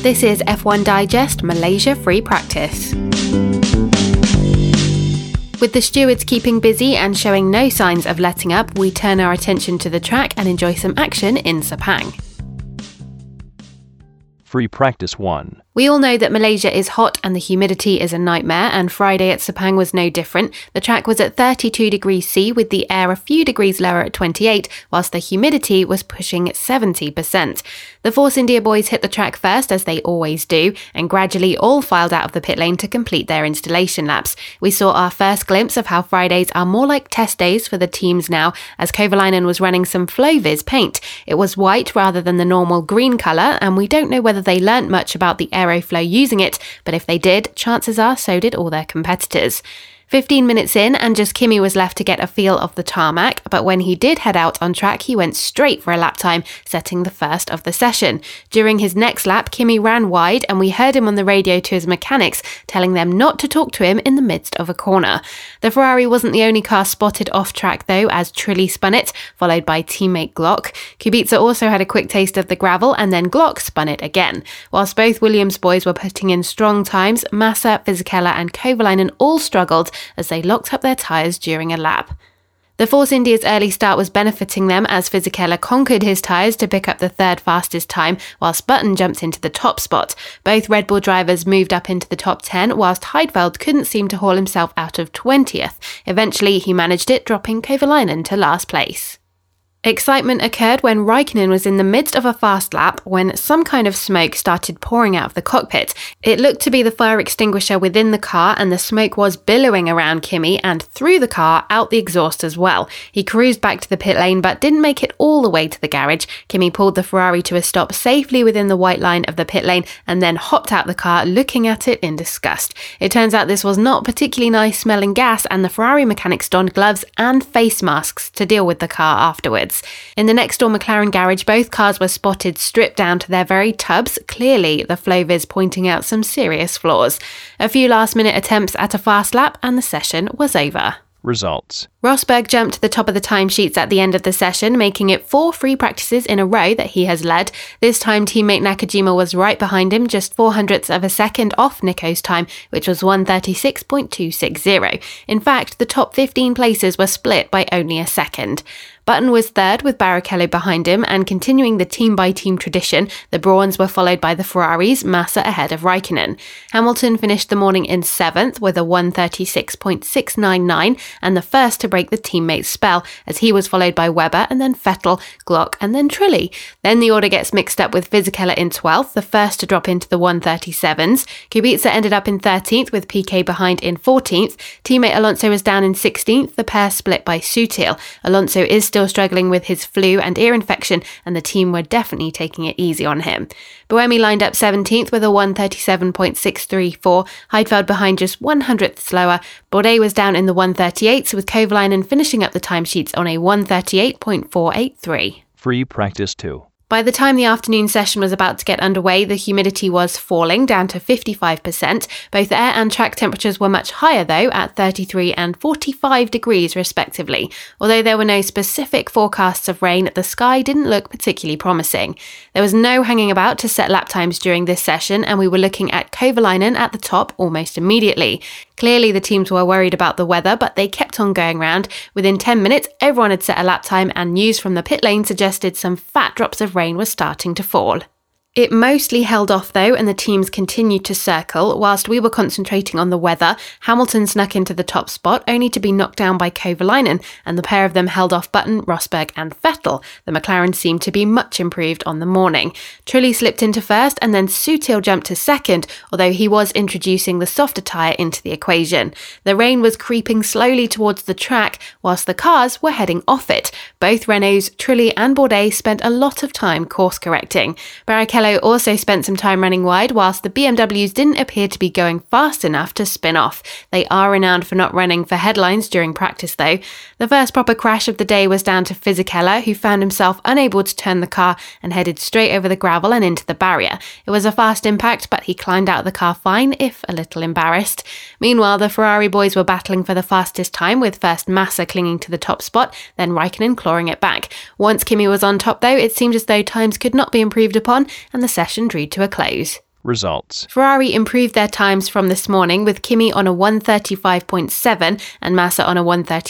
This is F1 Digest Malaysia Free Practice. With the stewards keeping busy and showing no signs of letting up, we turn our attention to the track and enjoy some action in Sepang. Free Practice 1. We all know that Malaysia is hot and the humidity is a nightmare, and Friday at Sepang was no different. The track was at 32 degrees C with the air a few degrees lower at 28, whilst the humidity was pushing 70%. The Force India boys hit the track first, as they always do, and gradually all filed out of the pit lane to complete their installation laps. We saw our first glimpse of how Fridays are more like test days for the teams now, as Kovalainen was running some Floviz paint. It was white rather than the normal green colour, and we don't know whether they learnt much about the Aeroflow using it, but if they did, chances are so did all their competitors. 15 minutes in and just Kimi was left to get a feel of the tarmac, but when he did head out on track, he went straight for a lap time, setting the first of the session. During his next lap, Kimi ran wide and we heard him on the radio to his mechanics, telling them not to talk to him in the midst of a corner. The Ferrari wasn't the only car spotted off track though, as Trulli spun it, followed by teammate Glock. Kubica also had a quick taste of the gravel and then Glock spun it again. Whilst both Williams boys were putting in strong times, Massa, Fisichella and Kovalainen all struggled as they locked up their tyres during a lap. The Force India's early start was benefiting them as Fisichella conquered his tyres to pick up the third fastest time, whilst Button jumped into the top spot. Both Red Bull drivers moved up into the top 10, whilst Heidfeld couldn't seem to haul himself out of 20th. Eventually, he managed it, dropping Kovalainen to last place. Excitement occurred when Raikkonen was in the midst of a fast lap when some kind of smoke started pouring out of the cockpit. It looked to be the fire extinguisher within the car, and the smoke was billowing around Kimi and through the car out the exhaust as well. He cruised back to the pit lane but didn't make it all the way to the garage. Kimi pulled the Ferrari to a stop safely within the white line of the pit lane and then hopped out the car looking at it in disgust. It turns out this was not particularly nice smelling gas, and the Ferrari mechanics donned gloves and face masks to deal with the car afterwards. In the next door McLaren garage, both cars were spotted stripped down to their very tubs, clearly the Floviz pointing out some serious flaws. A few last-minute attempts at a fast lap and the session was over. Results. Rosberg jumped to the top of the timesheets at the end of the session, making it 4 free practices in a row that he has led. This time, teammate Nakajima was right behind him, just 0.04 of a second off Nico's time, which was 1:36.260. In fact, the top 15 places were split by only a second. Button was third with Barrichello behind him, and continuing the team-by-team tradition, the Brauns were followed by the Ferraris, Massa ahead of Raikkonen. Hamilton finished the morning in 7th with a 1:36.699 and the first to break the teammates' spell, as he was followed by Webber and then Vettel, Glock and then Trulli. Then the order gets mixed up with Fisichella in 12th, the first to drop into the 1:37s. Kubica ended up in 13th with Piquet behind in 14th. Teammate Alonso was down in 16th, the pair split by Sutil. Alonso is still struggling with his flu and ear infection, and the team were definitely taking it easy on him. Buemi lined up 17th with a 1:37.634, Heidfeld behind just 100th slower. Bourdais was down in the 1:38s, with Kovalainen finishing up the timesheets on a 1:38.483. Free Practice 2. By the time the afternoon session was about to get underway, the humidity was falling down to 55%. Both air and track temperatures were much higher though, at 33 and 45 degrees respectively. Although there were no specific forecasts of rain, the sky didn't look particularly promising. There was no hanging about to set lap times during this session, and we were looking at Kovalainen at the top almost immediately. Clearly the teams were worried about the weather, but they kept on going round. Within 10 minutes, everyone had set a lap time, and news from the pit lane suggested some fat drops of rain was starting to fall. It mostly held off though, and the teams continued to circle. Whilst we were concentrating on the weather, Hamilton snuck into the top spot, only to be knocked down by Kovalainen, and the pair of them held off Button, Rosberg and Vettel. The McLaren seemed to be much improved on the morning. Trulli slipped into first, and then Sutil jumped to second, although he was introducing the softer tyre into the equation. The rain was creeping slowly towards the track, whilst the cars were heading off it. Both Renaults, Trulli and Bourdais spent a lot of time course correcting. Barrichello also spent some time running wide, whilst the BMWs didn't appear to be going fast enough to spin off. They are renowned for not running for headlines during practice though. The first proper crash of the day was down to Fisichella, who found himself unable to turn the car and headed straight over the gravel and into the barrier. It was a fast impact, but he climbed out of the car fine, if a little embarrassed. Meanwhile, the Ferrari boys were battling for the fastest time, with first Massa clinging to the top spot, then Raikkonen clawing it back. Once Kimi was on top though, it seemed as though times could not be improved upon, and the session drew to a close. Results. Ferrari improved their times from this morning with Kimi on a 1:35.7 and Massa on a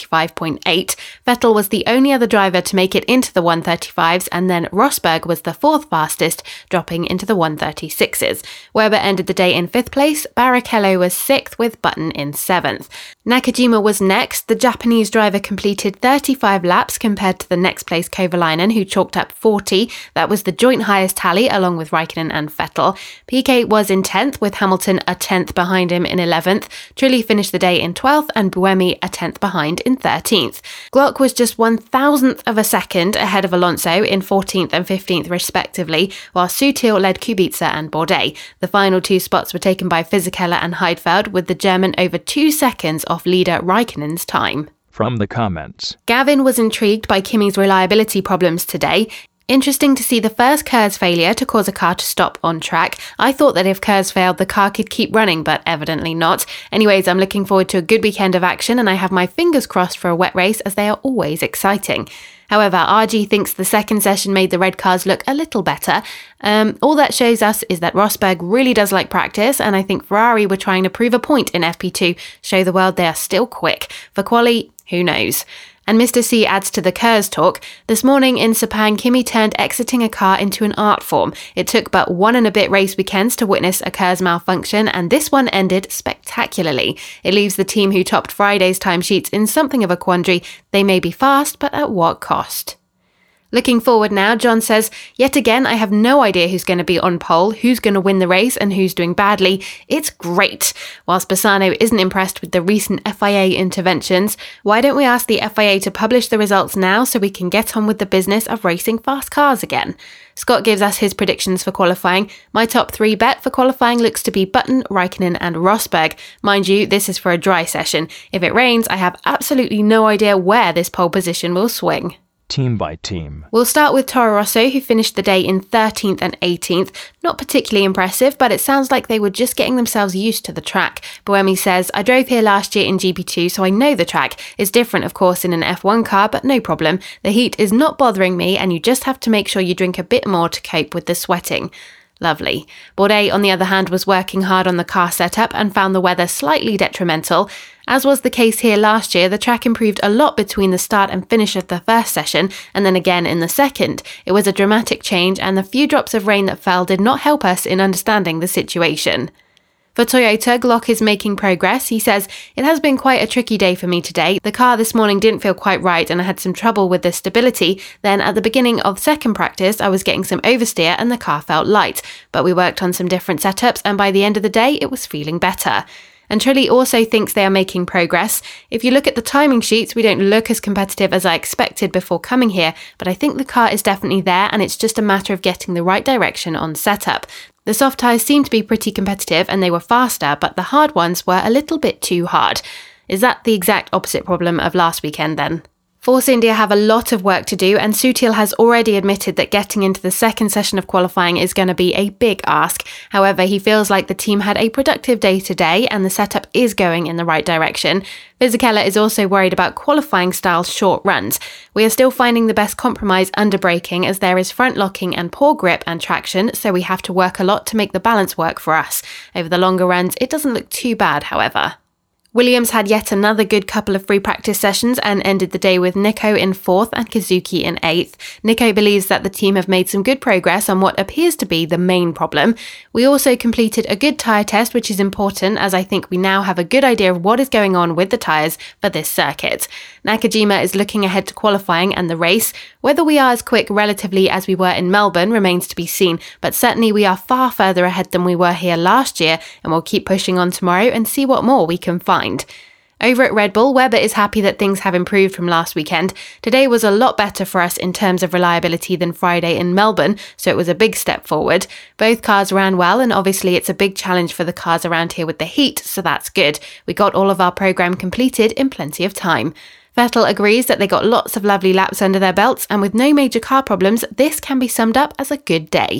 1:35.8. Vettel was the only other driver to make it into the 1:35s, and then Rosberg was the fourth fastest, dropping into the 1:36s. Webber ended the day in 5th place, Barrichello was 6th with Button in 7th. Nakajima was next. The Japanese driver completed 35 laps compared to the next place Kovalainen, who chalked up 40. That was the joint highest tally along with Raikkonen and Vettel. Piquet was in 10th, with Hamilton a 10th behind him in 11th. Trulli finished the day in 12th and Buemi a 10th behind in 13th. Glock was just 1,000th of a second ahead of Alonso in 14th and 15th respectively, while Sutil led Kubica and Bourdais. The final 2 spots were taken by Fisichella and Heidfeld, with the German over 2 seconds off leader Raikkonen's time. From the comments. Gavin was intrigued by Kimi's reliability problems today. Interesting to see the first KERS failure to cause a car to stop on track. I thought that if KERS failed, the car could keep running, but evidently not. Anyways, I'm looking forward to a good weekend of action, and I have my fingers crossed for a wet race, as they are always exciting. However, RG thinks the second session made the red cars look a little better. All that shows us is that Rosberg really does like practice, and I think Ferrari were trying to prove a point in FP2, show the world they are still quick. For quali, who knows? And Mr. C adds to the KERS talk. This morning in Sepang, Kimi turned exiting a car into an art form. It took but 1 and a bit race weekends to witness a KERS malfunction, and this one ended spectacularly. It leaves the team who topped Friday's timesheets in something of a quandary. They may be fast, but at what cost? Looking forward now, John says, yet again, I have no idea who's going to be on pole, who's going to win the race and who's doing badly. It's great. Whilst Bassano isn't impressed with the recent FIA interventions, why don't we ask the FIA to publish the results now so we can get on with the business of racing fast cars again? Scott gives us his predictions for qualifying. My top 3 bet for qualifying looks to be Button, Raikkonen and Rosberg. Mind you, this is for a dry session. If it rains, I have absolutely no idea where this pole position will swing. Team by team. We'll start with Toro Rosso, who finished the day in 13th and 18th. Not particularly impressive, but it sounds like they were just getting themselves used to the track. Buemi says, I drove here last year in GP2, so I know the track. It's different, of course, in an F1 car, but no problem. The heat is not bothering me, and you just have to make sure you drink a bit more to cope with the sweating. Lovely. Bourdais, on the other hand, was working hard on the car setup and found the weather slightly detrimental. As was the case here last year, the track improved a lot between the start and finish of the first session, and then again in the second. It was a dramatic change, and the few drops of rain that fell did not help us in understanding the situation. For Toyota, Glock is making progress. He says, it has been quite a tricky day for me today. The car this morning didn't feel quite right and I had some trouble with the stability. Then at the beginning of second practice, I was getting some oversteer and the car felt light. But we worked on some different setups and by the end of the day, it was feeling better. And Trulli also thinks they are making progress. If you look at the timing sheets, we don't look as competitive as I expected before coming here, but I think the car is definitely there and it's just a matter of getting the right direction on setup. The soft tyres seemed to be pretty competitive and they were faster, but the hard ones were a little bit too hard. Is that the exact opposite problem of last weekend then? Force India have a lot of work to do, and Sutil has already admitted that getting into the second session of qualifying is going to be a big ask. However, he feels like the team had a productive day today and the setup is going in the right direction. Fisichella is also worried about qualifying style short runs. We are still finding the best compromise under braking as there is front locking and poor grip and traction, so we have to work a lot to make the balance work for us. Over the longer runs, it doesn't look too bad, however. Williams had yet another good couple of free practice sessions and ended the day with Nico in 4th and Kazuki in 8th. Nico believes that the team have made some good progress on what appears to be the main problem. We also completed a good tyre test, which is important as I think we now have a good idea of what is going on with the tyres for this circuit. Nakajima is looking ahead to qualifying and the race. Whether we are as quick relatively as we were in Melbourne remains to be seen, but certainly we are far further ahead than we were here last year, and we'll keep pushing on tomorrow and see what more we can find. Over at Red Bull, Webber is happy that things have improved from last weekend. Today was a lot better for us in terms of reliability than Friday in Melbourne, so it was a big step forward. Both cars ran well, and obviously it's a big challenge for the cars around here with the heat, so that's good. We got all of our programme completed in plenty of time. Vettel agrees that they got lots of lovely laps under their belts, and with no major car problems, this can be summed up as a good day.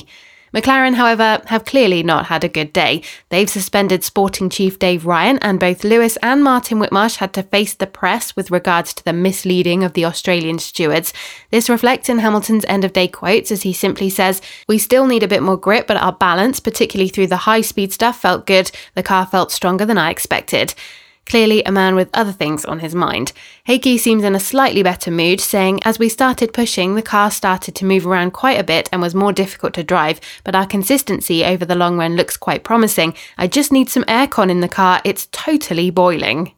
McLaren, however, have clearly not had a good day. They've suspended sporting chief Dave Ryan, and both Lewis and Martin Whitmarsh had to face the press with regards to the misleading of the Australian stewards. This reflects in Hamilton's end-of-day quotes as he simply says, "We still need a bit more grip, but our balance, particularly through the high-speed stuff, felt good. The car felt stronger than I expected." Clearly a man with other things on his mind. Heikki seems in a slightly better mood, saying, "As we started pushing, the car started to move around quite a bit and was more difficult to drive, but our consistency over the long run looks quite promising. I just need some aircon in the car, it's totally boiling."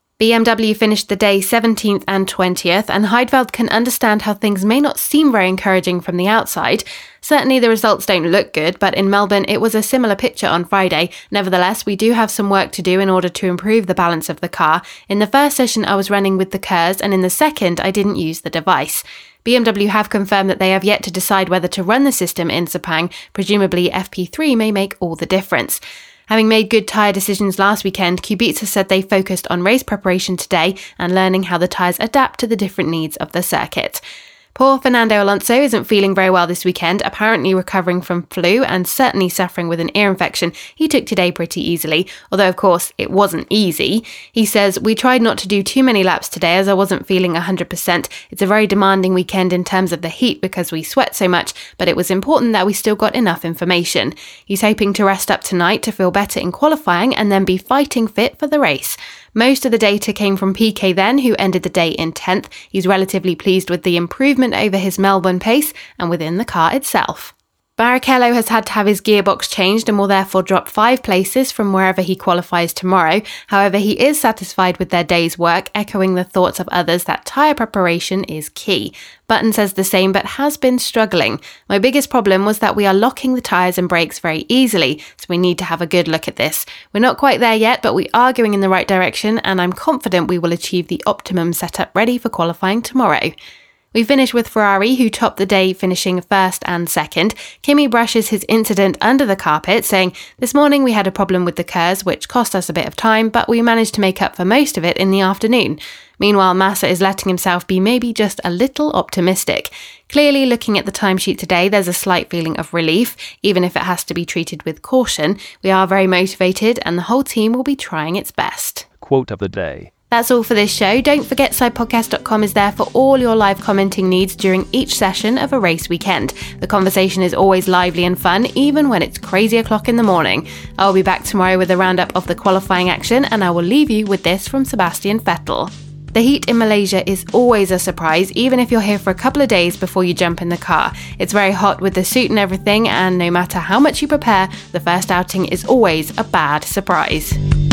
BMW finished the day 17th and 20th, and Heidfeld can understand how things may not seem very encouraging from the outside. Certainly the results don't look good, but in Melbourne it was a similar picture on Friday. Nevertheless, we do have some work to do in order to improve the balance of the car. In the first session I was running with the KERS, and in the second I didn't use the device. BMW have confirmed that they have yet to decide whether to run the system in Sepang. Presumably FP3 may make all the difference. Having made good tyre decisions last weekend, Kubica said they focused on race preparation today and learning how the tyres adapt to the different needs of the circuit. Poor Fernando Alonso isn't feeling very well this weekend, apparently recovering from flu and certainly suffering with an ear infection. He took today pretty easily, although of course it wasn't easy. He says, "We tried not to do too many laps today as I wasn't feeling 100%. It's a very demanding weekend in terms of the heat because we sweat so much, but it was important that we still got enough information." He's hoping to rest up tonight to feel better in qualifying and then be fighting fit for the race. Most of the data came from Piquet then, who ended the day in 10th. He's relatively pleased with the improvement over his Melbourne pace and within the car itself. Barrichello has had to have his gearbox changed and will therefore drop 5 places from wherever he qualifies tomorrow. However, he is satisfied with their day's work, echoing the thoughts of others that tyre preparation is key. Button says the same but has been struggling. "My biggest problem was that we are locking the tyres and brakes very easily, so we need to have a good look at this. We're not quite there yet, but we are going in the right direction and I'm confident we will achieve the optimum setup ready for qualifying tomorrow." We finish with Ferrari, who topped the day finishing first and second. Kimi brushes his incident under the carpet, saying, "This morning we had a problem with the KERS, which cost us a bit of time, but we managed to make up for most of it in the afternoon." Meanwhile, Massa is letting himself be maybe just a little optimistic. Clearly, looking at the timesheet today, there's a slight feeling of relief, even if it has to be treated with caution. We are very motivated and the whole team will be trying its best. Quote of the day. That's all for this show. Don't forget sidepodcast.com is there for all your live commenting needs during each session of a race weekend. The conversation is always lively and fun, even when it's crazy o'clock in the morning. I'll be back tomorrow with a roundup of the qualifying action, and I will leave you with this from Sebastian Vettel. "The heat in Malaysia is always a surprise, even if you're here for a couple of days before you jump in the car. It's very hot with the suit and everything, and no matter how much you prepare, the first outing is always a bad surprise."